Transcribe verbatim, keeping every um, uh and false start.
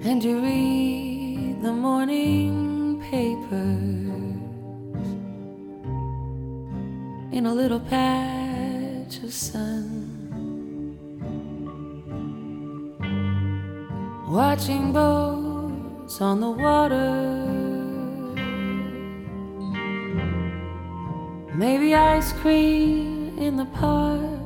and you read the morning papers in a little patch of sun, watching boats on the water, maybe ice cream in the park.